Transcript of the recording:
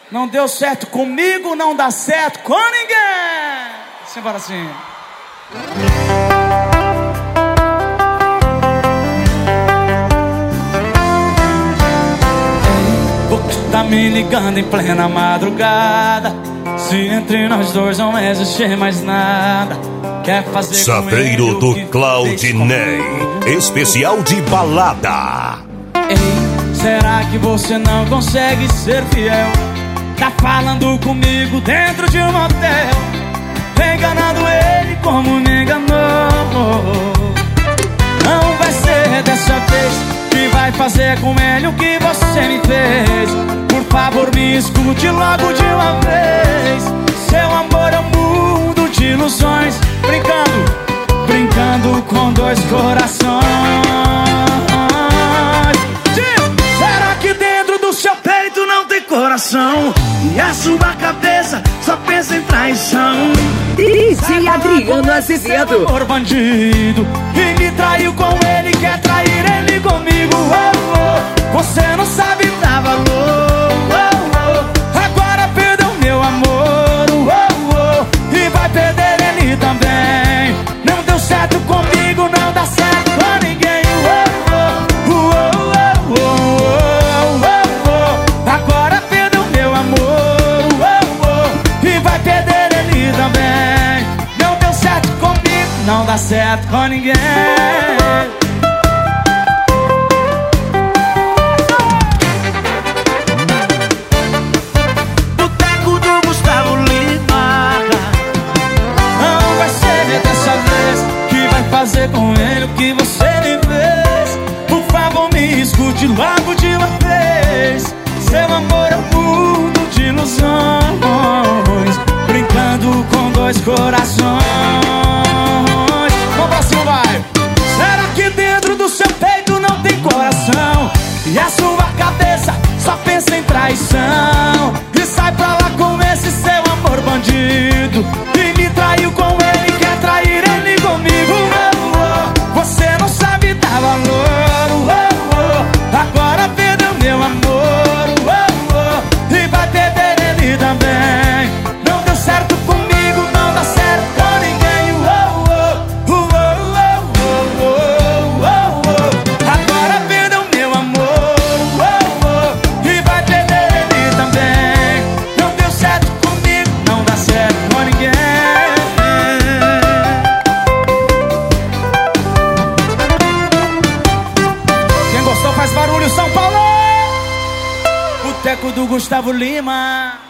Não deu certo comigo, não dá certo com ninguém. Simbora assim. Você tá me ligando em plena madrugada. Se entre nós dois não existir mais nada, quer fazer Chaveiro do Claudinei, especial de balada. Ei, será que você não consegue ser fiel? Tá falando comigo dentro de um motel, enganando ele como me enganou. Não vai ser dessa vez que vai fazer com ele o que você me fez. Por favor, me escute logo de uma vez. Seu amor é um mundo de ilusões, brincando com dois corações. Será que dentro do seu peito não tem coração? E a sua cabeça só pensa em traição? DJ Adriano Azevedo. Amor bandido, e me traiu com ele, quer trair ele comigo. Oh, oh. Você não sabe dar valor. Oh, oh. Agora perdeu meu amor. Oh, oh. E vai perder ele também. Não deu certo comigo, não dá certo com ninguém. Oh, oh. Oh, oh, oh, oh, oh. Agora perdeu meu amor. Oh, oh. E vai perder ele também. Não deu certo comigo, não dá certo com ninguém. Boteco do Gustavo Lima. Não vai ser dessa vez que vai fazer com ele o que você me fez. Por favor, me escute logo de uma vez. Seu amor é um mundo de ilusões, brincando com dois corações. Vamos pra cima, vai. Será que dentro do seu peito não tem coração? E a sua cabeça só pensa em traição? E sai pra lá com esse seu amor bandido, e me traiu com ele, quer trair ele comigo. Oh, oh. Você não sabe dar valor. Oh, oh. Agora perdeu meu amor. Oh, oh. E vai perder ele também. Não deu certo comigo, não dá certo com ninguém. Oh, oh. Oh, oh, oh, oh, oh. Agora perdeu meu amor. Oh, oh. E vai perder ele também. Não deu certo comigo, não dá certo com ninguém. Quem gostou faz barulho, São Paulo. Boteco do Gustavo Lima.